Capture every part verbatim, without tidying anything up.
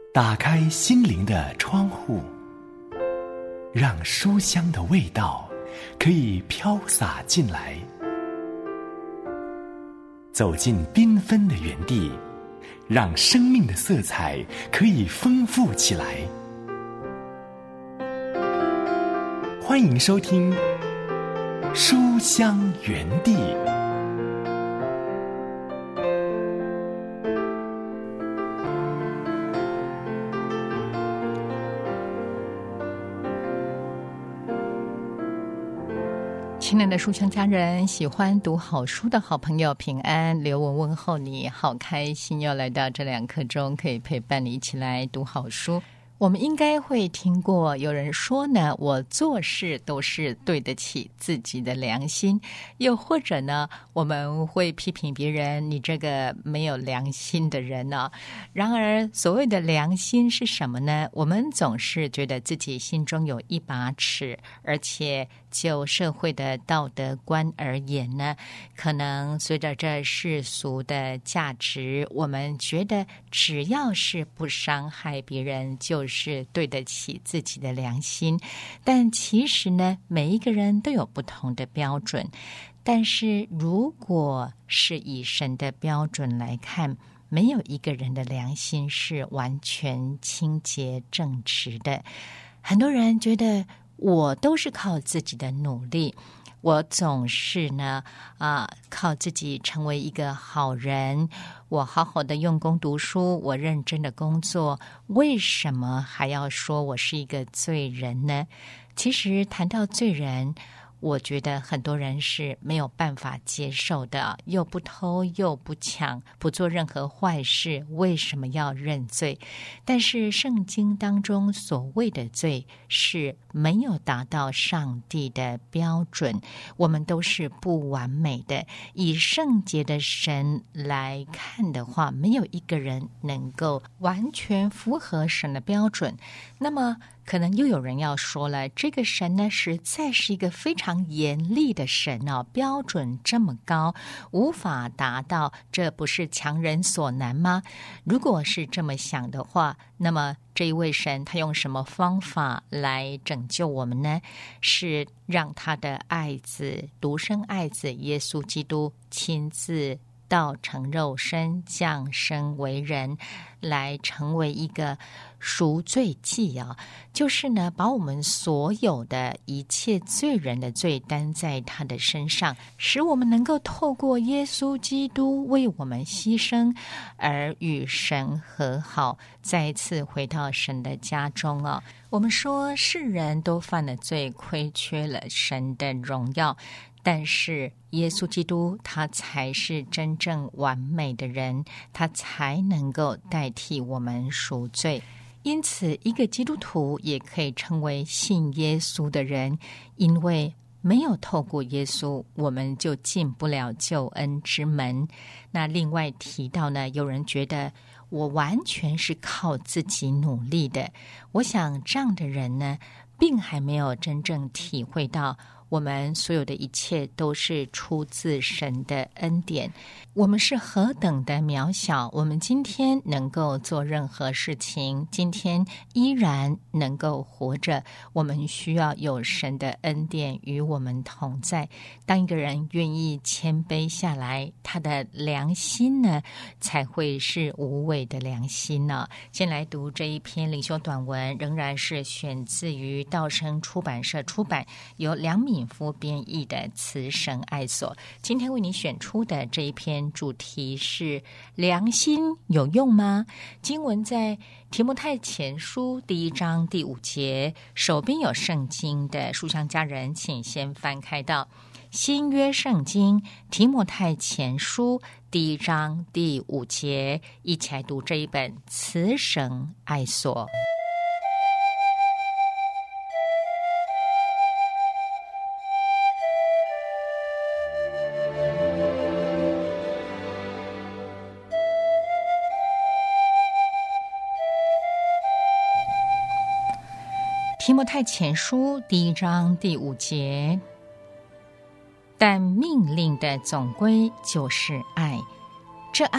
打开心灵的窗户，让书香的味道可以飘洒进来。走进缤纷的园地，让生命的色彩可以丰富起来。欢迎收听书香园地。 亲爱的书香家人，喜欢读好书的好朋友平安，刘文问候你，好开心又来到这两刻钟，可以陪伴你一起来读好书。我们应该会听过有人说呢，我做事都是对得起自己的良心，又或者呢，我们会批评别人，你这个没有良心的人呢。然而所谓的良心是什么呢？我们总是觉得自己心中有一把尺，而且就社会的道德观而言呢，可能随着这世俗的价值，我们觉得只要是不伤害别人，就是对得起自己的良心。但其实呢，每一个人都有不同的标准。但是如果是以神的标准来看，没有一个人的良心是完全清洁正直的。很多人觉得我都是靠自己的努力，我总是呢啊、呃，靠自己成为一个好人，我好好的用功读书，我认真的工作，为什么还要说我是一个罪人呢？其实谈到罪人，我觉得很多人是没有办法接受的，又不偷又不抢，不做任何坏事，为什么要认罪？但是圣经当中所谓的罪是没有达到上帝的标准，我们都是不完美的。以圣洁的神来看的话，没有一个人能够完全符合神的标准。那么可能又有人要说了，这个神呢，实在是一个非常严厉的神哦，标准这么高，无法达到，这不是强人所难吗？如果是这么想的话，那么这一位神他用什么方法来拯救我们呢？是让他的爱子，独生爱子耶稣基督亲自道成肉身，降生为人，来成为一个赎罪祭啊，就是呢，把我们所有的一切罪人的罪担在他的身上，使我们能够透过耶稣基督为我们牺牲，而与神和好，再一次回到神的家中啊。我们说世人都犯了罪，亏缺了神的荣耀，但是耶稣基督他才是真正完美的人，他才能够代替我们赎罪。因此一个基督徒也可以称为信耶稣的人，因为没有透过耶稣，我们就进不了救恩之门。那另外提到呢，有人觉得我完全是靠自己努力的，我想这样的人呢，并还没有真正体会到我们所有的一切都是出自神的恩典，我们是何等的渺小，我们今天能够做任何事情，今天依然能够活着，我们需要有神的恩典与我们同在。当一个人愿意谦卑下来，他的良心呢，才会是无伪的良心呢。先来读这一篇灵修短文，仍然是选自于道生出版社出版，由梁敏夫编译的《慈神爱所》。今天为你选出的这一篇主题是良心有用吗？经文在提摩太前书第一章第五节，手边有圣经的书香家人请先翻开到新约圣经提摩太前书第一章第五节，一起来读这一本《慈神爱所》。提摩太前书第一章第五节，但命令的总归就是爱，这爱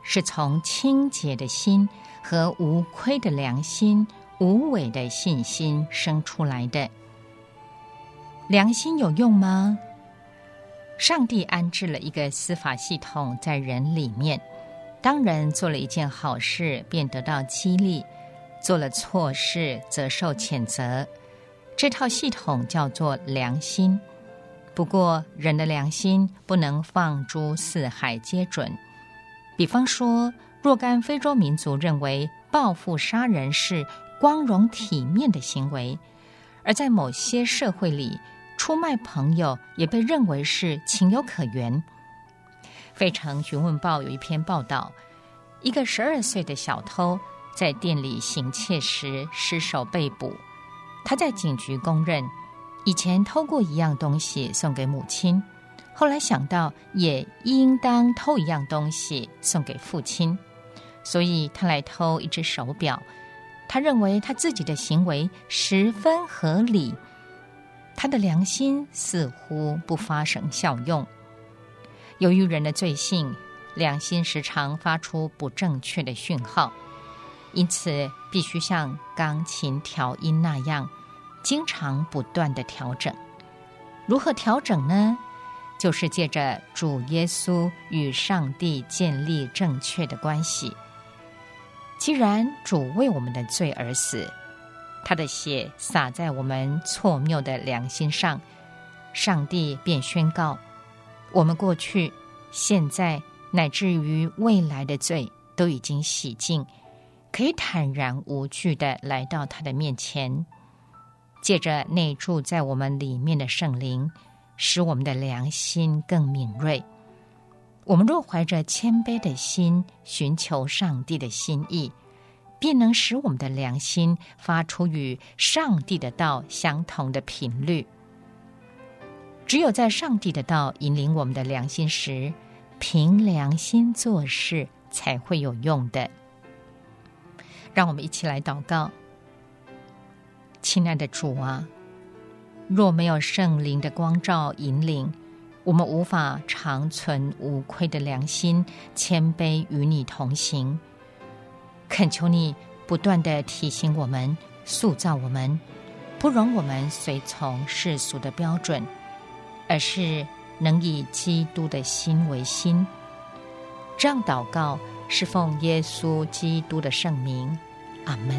是从清洁的心和无亏的良心、无伪的信心生出来的。良心有用吗？上帝安置了一个司法系统在人里面，当人做了一件好事，便得到激励；做了错事，则受谴责。这套系统叫做良心。不过，人的良心不能放诸四海皆准。比方说，若干非洲民族认为报复杀人是光荣体面的行为，而在某些社会里，出卖朋友也被认为是情有可原。费城询问报有一篇报道，一个十二岁的小偷在店里行窃时失手被捕。他在警局供认，以前偷过一样东西送给母亲，后来想到也应当偷一样东西送给父亲，所以他来偷一只手表。他认为他自己的行为十分合理，他的良心似乎不发生效用。由于人的罪性，良心时常发出不正确的讯号，因此必须像钢琴调音那样，经常不断地调整。如何调整呢？就是借着主耶稣与上帝建立正确的关系。既然主为我们的罪而死，他的血洒在我们错谬的良心上，上帝便宣告，我们过去、现在乃至于未来的罪都已经洗净，可以坦然无惧地来到他的面前。借着内住在我们里面的圣灵，使我们的良心更敏锐。我们若怀着谦卑的心寻求上帝的心意，便能使我们的良心发出与上帝的道相同的频率。只有在上帝的道引领我们的良心时，凭良心做事才会有用的。让我们一起来祷告。亲爱的主啊，若没有圣灵的光照引领，我们无法长存无愧的良心，谦卑与你同行。恳求你不断地提醒我们，塑造我们，不容我们随从世俗的标准，而是能以基督的心为心。这样祷告是奉耶稣基督的圣名，阿们。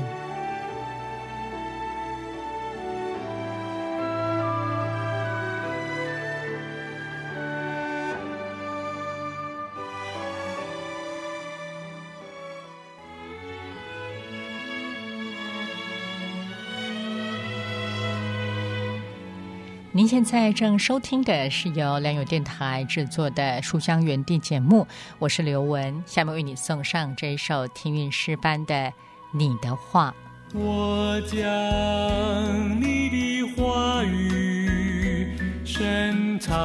您现在正收听的是由良友电台制作的书香园地节目，我是刘文，下面为你送上这一首听韵诗班的《你的话》。 我将你的话语深藏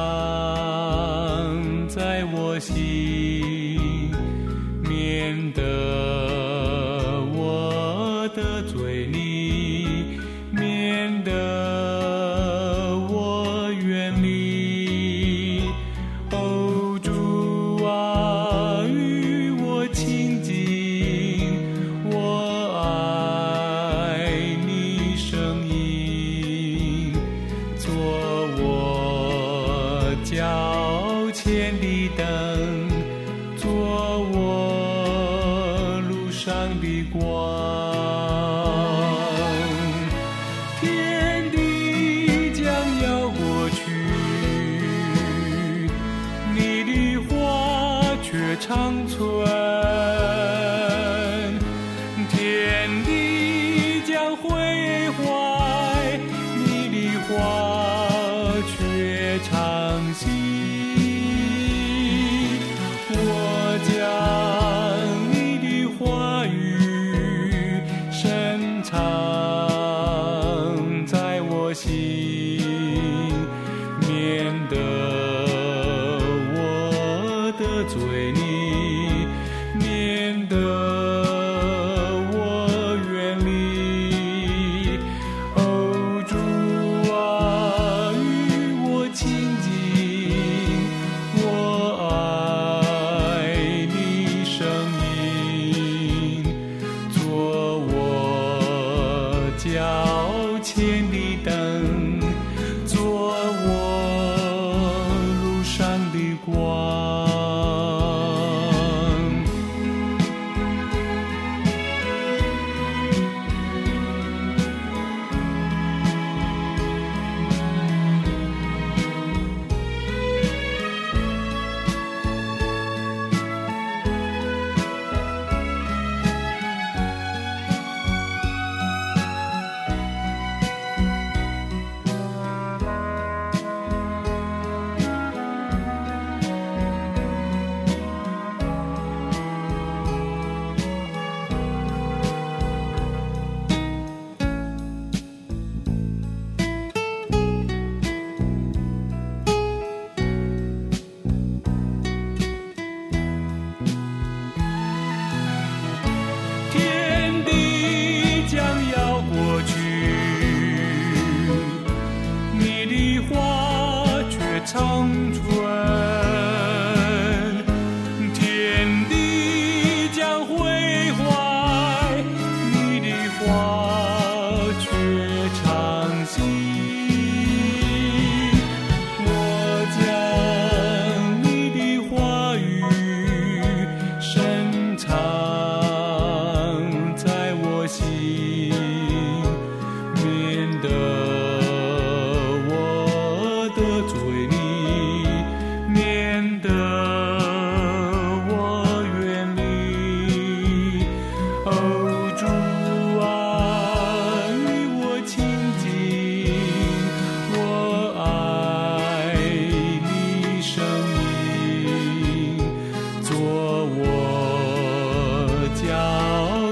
在我心，免得我的嘴里，免得长存，天地将毁坏，你的话却常新。我将你的话语深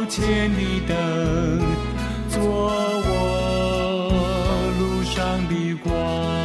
千里灯，做我路上的光。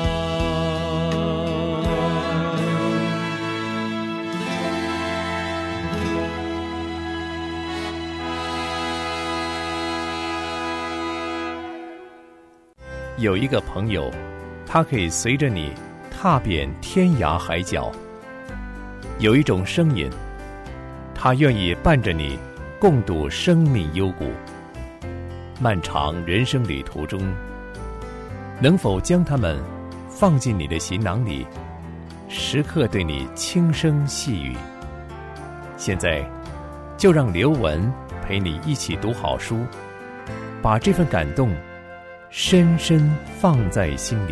有一个朋友，他可以随着你踏遍天涯海角。有一种声音，他愿意伴着你共度生命幽谷。漫长人生旅途中，能否将它们放进你的行囊里，时刻对你轻声细语？现在就让刘文陪你一起读好书，把这份感动深深放在心里。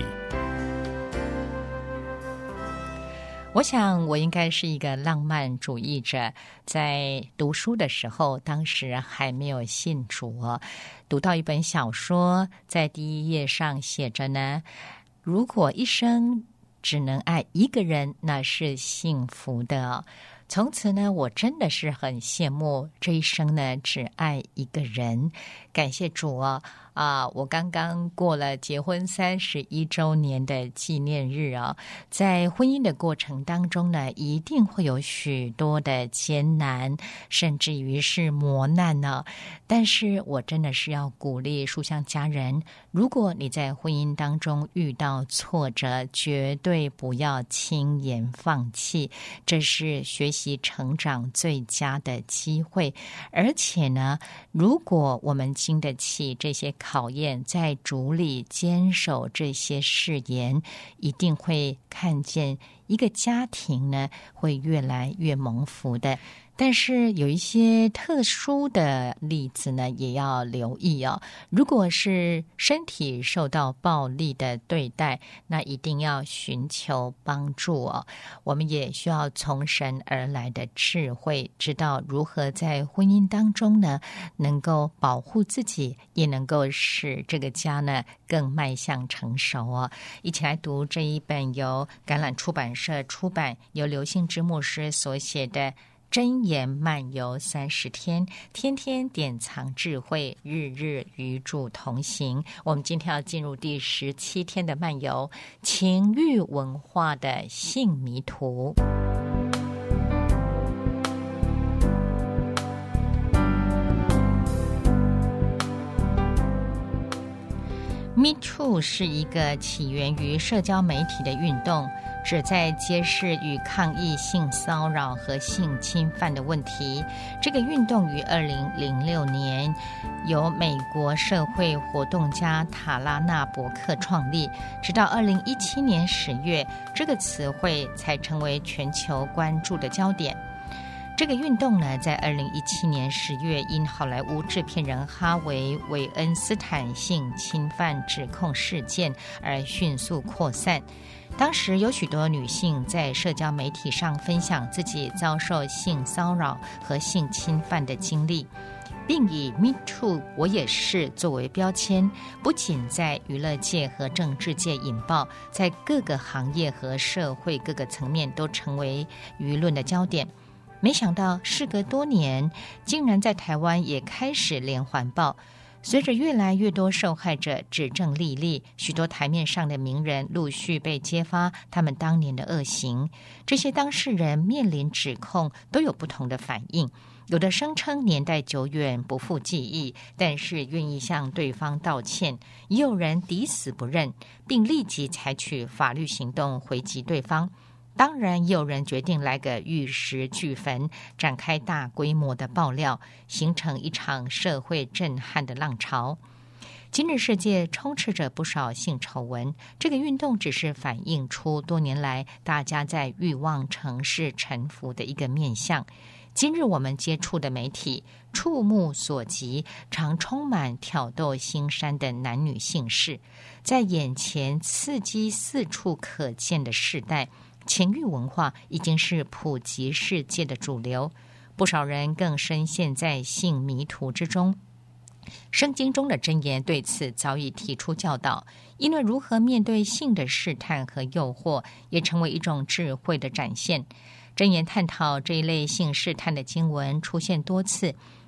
我想我应该是一个浪漫主义者，在读书的时候，当时还没有信主，读到一本小说，在第一页上写着呢，如果一生只能爱一个人，那是幸福的。从此呢，我真的是很羡慕这一生呢只爱一个人。感谢主啊！啊，我刚刚过了结婚三十一周年的纪念日啊，在婚姻的过程当中呢，一定会有许多的艰难，甚至于是磨难呢。但是我真的是要鼓励书香家人，如果你在婚姻当中遇到挫折，绝对不要轻言放弃，这是学习成长最佳的机会。而且呢，如果我们经得起这些考验，在主里坚守这些誓言，一定会看见一个家庭呢会越来越蒙福的。但是有一些特殊的例子呢，也要留意哦。如果是身体受到暴力的对待，那一定要寻求帮助哦。我们也需要从神而来的智慧，知道如何在婚姻当中呢，能够保护自己，也能够使这个家呢更迈向成熟哦。一起来读这一本由橄榄出版社出版，由刘信之牧师所写的箴言漫游三十天，天天典藏智慧，日日与主同行。我们今天要进入第十七天的漫游，情欲文化的性迷途。Me Too 是一个起源于社交媒体的运动，旨在揭示与抗议性骚扰和性侵犯的问题。这个运动于二零零六年由美国社会活动家塔拉纳伯克创立，直到二零一七年十月，这个词汇才成为全球关注的焦点。这个运动呢，在二零一七年十月因好莱坞制片人哈维·韦恩斯坦性侵犯指控事件而迅速扩散。当时有许多女性在社交媒体上分享自己遭受性骚扰和性侵犯的经历，并以 Me Too 我也是作为标签，不仅在娱乐界和政治界引爆，在各个行业和社会各个层面都成为舆论的焦点。没想到事隔多年，竟然在台湾也开始连环爆。随着越来越多受害者指证历历，许多台面上的名人陆续被揭发他们当年的恶行。这些当事人面临指控都有不同的反应，有的声称年代久远不复记忆，但是愿意向对方道歉，也有人抵死不认，并立即采取法律行动回击对方。当然，也有人决定来个玉石俱焚，展开大规模的爆料，形成一场社会震撼的浪潮。今日世界充斥着不少性丑闻，这个运动只是反映出多年来大家在欲望城市沉浮的一个面向。今日我们接触的媒体，触目所及，常充满挑逗心山的男女性事。在眼前刺激四处可见的世代，情欲文化已经是普及世界的主流，不少人更深陷在性迷途之中。圣经中的箴言对此早已提出教导，因为如何面对性的试探和诱惑，也成为一种智慧的展现。箴言探讨这一类性试探的经文出现多次，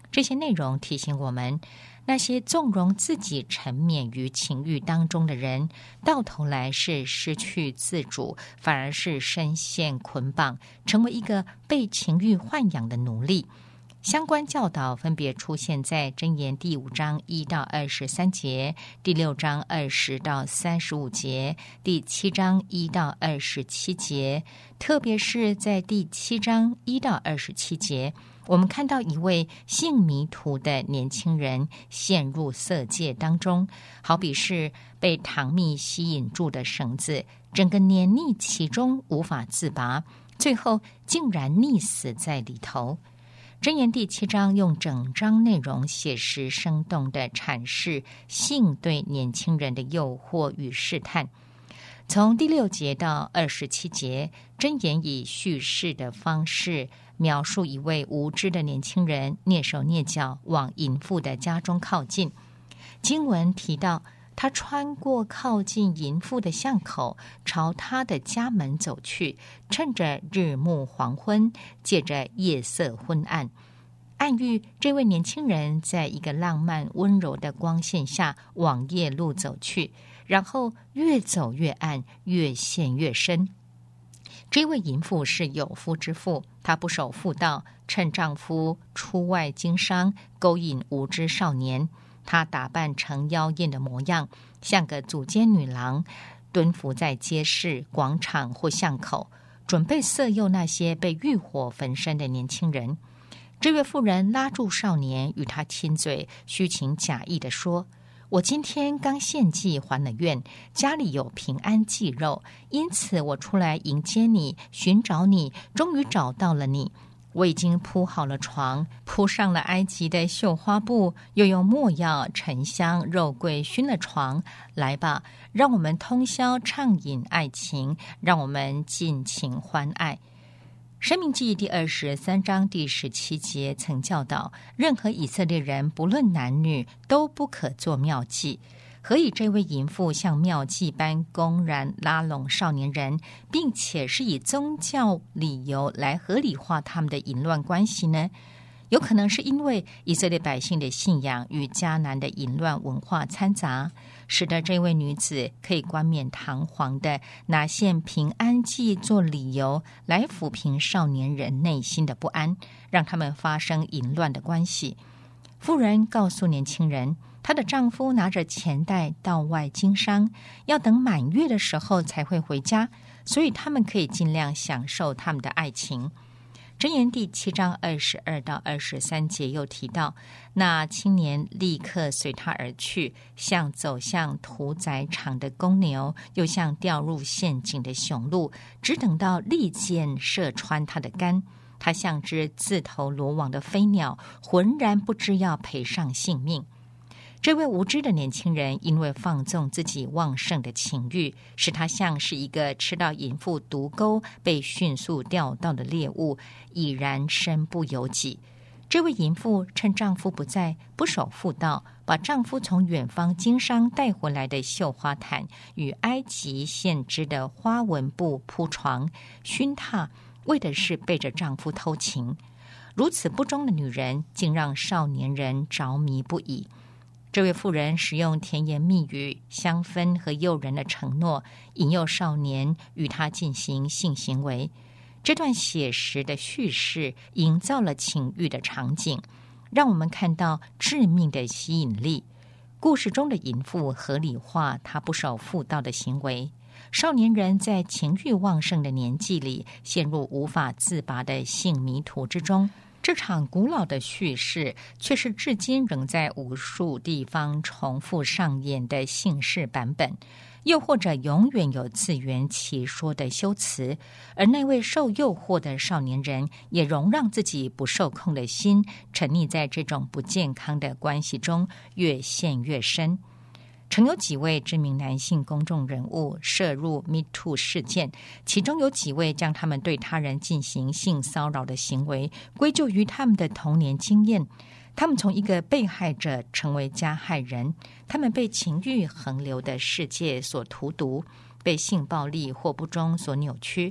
这些内容提醒我们，那些纵容自己沉湎于情欲当中的人，到头来是失去自主，反而是深陷捆绑，成为一个被情欲豢养的奴隶。相关教导分别出现在箴言第五章一到二十三节，第六章二十到三十五节，第七章一到二十七节。特别是在第七章一到二十七节，我们看到一位性迷途的年轻人陷入色戒当中，好比是被糖蜜吸引住的绳子，整个黏腻其中无法自拔，最后竟然溺死在里头。箴言第七章用整章内容写实生动地阐释性对年轻人的诱惑与试探。从第六节到二十七节，箴言以叙事的方式描述一位无知的年轻人蹑手蹑脚往淫妇的家中靠近。经文提到，他穿过靠近淫妇的巷口，朝他的家门走去，趁着日暮黄昏，借着夜色昏暗，暗喻这位年轻人在一个浪漫温柔的光线下往夜路走去，然后越走越暗，越陷越深。这位淫妇是有夫之妇，她不守妇道，趁丈夫出外经商，勾引无知少年。她打扮成妖艳的模样，像个祖间女郎，蹲伏在街市、广场或巷口，准备色诱那些被欲火焚身的年轻人。这位妇人拉住少年，与他亲嘴，虚情假意地说：我今天刚献祭还了愿，家里有平安祭肉，因此我出来迎接你，寻找你，终于找到了你。我已经铺好了床，铺上了埃及的绣花布，又用没药、沉香、肉桂熏了床。来吧，让我们通宵畅饮爱情，让我们尽情欢爱。申命记第二十三章第十七节曾教导，任何以色列人不论男女都不可做妙计。何以这位淫妇像妙计般公然拉拢少年人，并且是以宗教理由来合理化他们的淫乱关系呢？有可能是因为以色列百姓的信仰与迦南的淫乱文化掺杂，使得这位女子可以冠冕堂皇的拿献平安祭做理由来抚平少年人内心的不安，让他们发生淫乱的关系。妇人告诉年轻人，她的丈夫拿着钱袋到外经商，要等满月的时候才会回家，所以他们可以尽量享受他们的爱情。箴言第七章二十二到二十三节又提到，那青年立刻随他而去，像走向屠宰场的公牛，又像掉入陷阱的雄鹿，只等到利箭射穿他的肝。他像只自投罗网的飞鸟，浑然不知要赔上性命。这位无知的年轻人因为放纵自己旺盛的情欲，使他像是一个吃到淫妇毒钩被迅速钓到的猎物，已然身不由己。这位淫妇趁丈夫不在，不守妇道，把丈夫从远方经商带回来的绣花毯与埃及现织的花纹布铺床熏榻，为的是背着丈夫偷情。如此不忠的女人，竟让少年人着迷不已。这位妇人使用甜言蜜语、香氛和诱人的承诺，引诱少年与他进行性行为。这段写实的叙事营造了情欲的场景，让我们看到致命的吸引力。故事中的淫妇合理化她不守妇道的行为，少年人在情欲旺盛的年纪里陷入无法自拔的性迷途之中。这场古老的叙事却是至今仍在无数地方重复上演的性事版本，又或者永远有自圆其说的修辞，而那位受诱惑的少年人也容让自己不受控的心沉溺在这种不健康的关系中，越陷越深。曾有几位知名男性公众人物涉入 Me Too 事件，其中有几位将他们对他人进行性骚扰的行为归咎于他们的童年经验。他们从一个被害者成为加害人，他们被情欲横流的世界所荼毒，被性暴力或不忠所扭曲。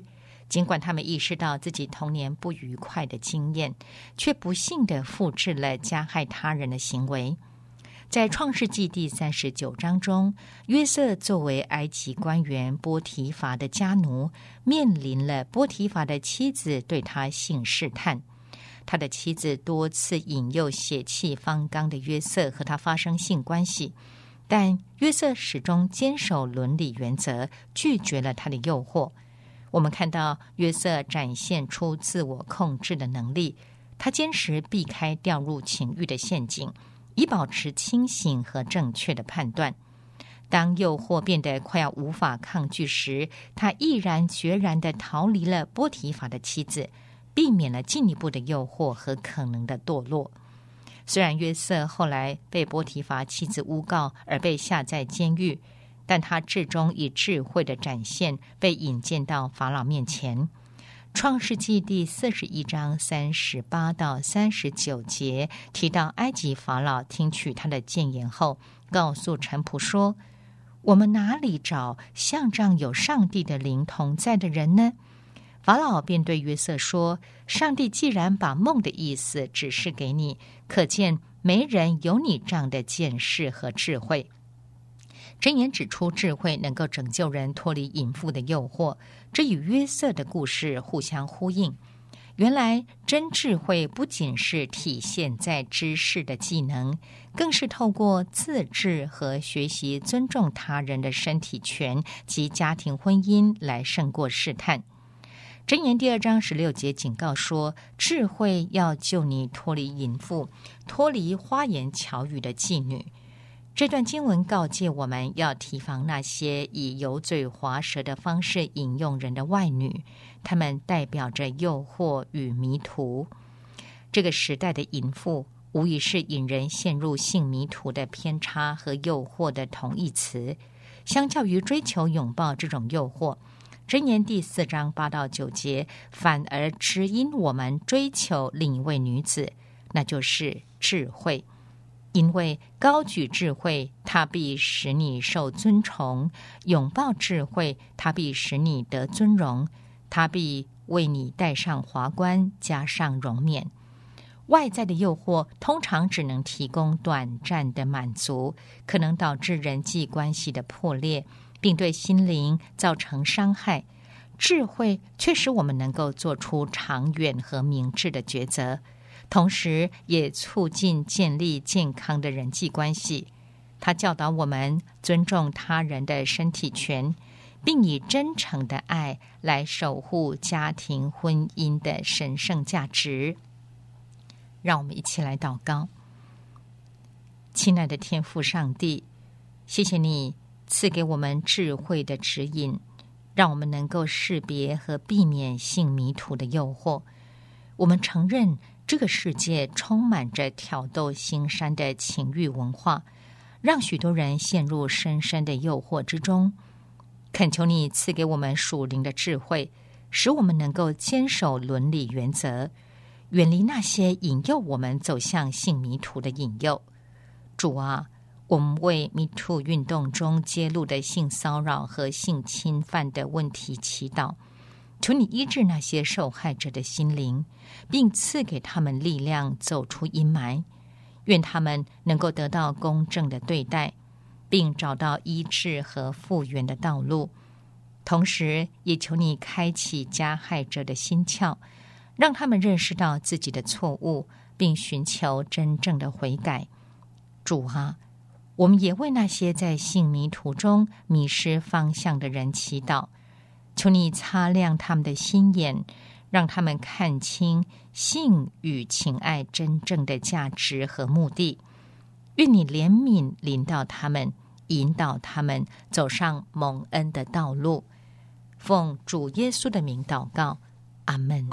尽管他们意识到自己童年不愉快的经验，却不幸地复制了加害他人的行为。在创世纪第三十九章中，约瑟作为埃及官员波提乏的家奴，面临了波提乏的妻子对他性试探。他的妻子多次引诱血气方刚的约瑟和他发生性关系，但约瑟始终坚守伦理原则，拒绝了他的诱惑。我们看到约瑟展现出自我控制的能力，他坚持避开掉入情欲的陷阱，以保持清醒和正确的判断。当诱惑变得快要无法抗拒时，他毅然决然地逃离了波提乏的妻子，避免了进一步的诱惑和可能的堕落。虽然约瑟后来被波提乏妻子诬告而被下在监狱，但他至终以智慧的展现被引荐到法老面前。创世纪第四十一章三十八到三十九节提到，埃及法老听取他的谏言后，告诉臣仆说：我们哪里找像这样有上帝的灵同在的人呢？法老便对约瑟说：上帝既然把梦的意思指示给你，可见没人有你这样的见识和智慧。箴言指出，智慧能够拯救人脱离淫妇的诱惑，这与约瑟的故事互相呼应。原来真智慧不仅是体现在知识的技能，更是透过自制和学习尊重他人的身体权及家庭婚姻来胜过试探。箴言第二章十六节警告说，智慧要救你脱离淫妇，脱离花言巧语的妓女。这段经文告诫我们要提防那些以油嘴滑舌的方式引诱人的外女，她们代表着诱惑与迷途。这个时代的淫妇无疑是引人陷入性迷途的偏差和诱惑的同义词。相较于追求拥抱这种诱惑，箴言第四章八到九节反而指引我们追求另一位女子，那就是智慧。因为高举智慧，它必使你受尊崇；拥抱智慧，它必使你得尊荣；它必为你戴上华冠，加上荣冕。外在的诱惑通常只能提供短暂的满足，可能导致人际关系的破裂，并对心灵造成伤害。智慧却使我们能够做出长远和明智的抉择，同时也促进建立健康的人际关系。它教导我们尊重他人的身体权，并以真诚的爱来守护家庭婚姻的神圣价值。让我们一起来祷告。亲爱的天父上帝，谢谢你赐给我们智慧的指引，让我们能够识别和避免性迷途的诱惑。我们承认这个世界充满着挑逗心山的情欲文化，让许多人陷入深深的诱惑之中。恳求你赐给我们属灵的智慧，使我们能够坚守伦理原则，远离那些引诱我们走向性迷途的引诱。主啊，我们为 Me Too 运动中揭露的性骚扰和性侵犯的问题祈祷，求你医治那些受害者的心灵，并赐给他们力量走出阴霾。愿他们能够得到公正的对待，并找到医治和复原的道路。同时也求你开启加害者的心窍，让他们认识到自己的错误，并寻求真正的悔改。主啊，我们也为那些在性迷途中迷失方向的人祈祷，求你擦亮他们的心眼，让他们看清性与情爱真正的价值和目的。愿你怜悯临到他们，引导他们走上蒙恩的道路。奉主耶稣的名祷告，阿们。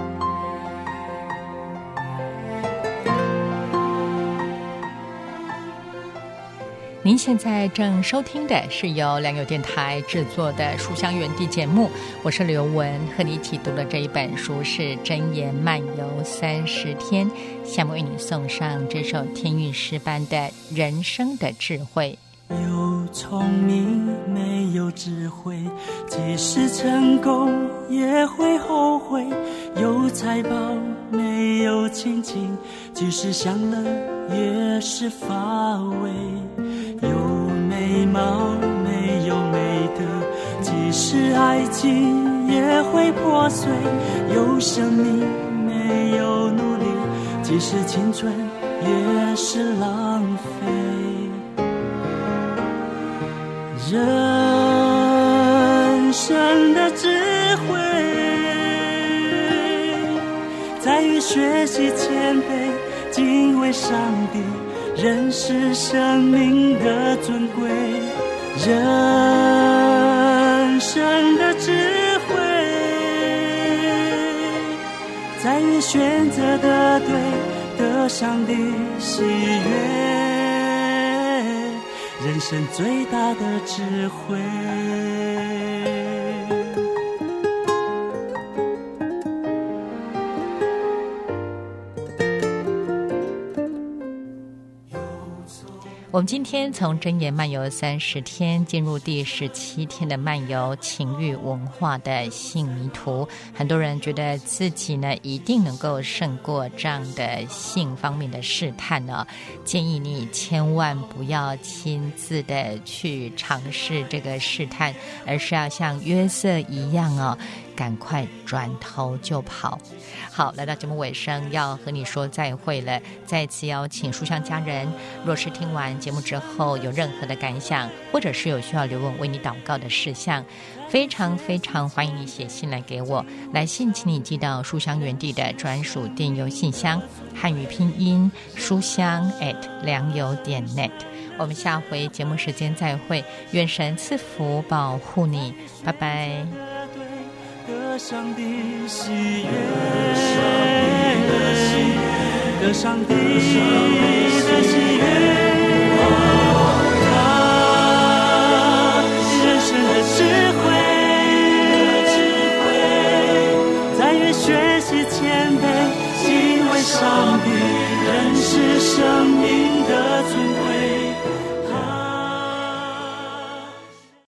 您现在正收听的是由良友电台制作的书香园地节目，我是刘文，和你一起读的这一本书是《箴言漫游三十天》，下面为你送上这首天韵诗班的人生的智慧。 有聪明没没有智慧，即使成功也会后悔。有财宝没有亲情，即使享乐也是乏味。有美貌没有美德，即使爱情也会破碎。有生命没有努力，即使青春也是浪费。人生的智慧在于学习谦卑，敬畏上帝，认识生命的尊贵。人生的智慧在于选择的对，得上帝喜悦。人生最大的智慧， 我们今天从箴言漫游三十天进入第十七天的漫游情欲文化的性迷途。很多人觉得自己呢一定能够胜过这样的性方面的试探呢，建议你千万不要亲自的去尝试这个试探，而是要像约瑟一样哦，赶快转头就跑。好，来到节目尾声，要和你说再会了。再次邀请书香家人，若是听完节目之后有任何的感想，或者是有需要留问为你祷告的事项，非常非常欢迎你写信来给我。来信请你寄到书香园地的专属电邮信箱，汉语拼音书香 at 良友点 net。我们下回节目时间再会，愿神赐福保护你，拜拜。 得上帝喜悦，得上帝的喜悦，啊，人生的智慧在于学习谦卑，敬畏上帝，认识神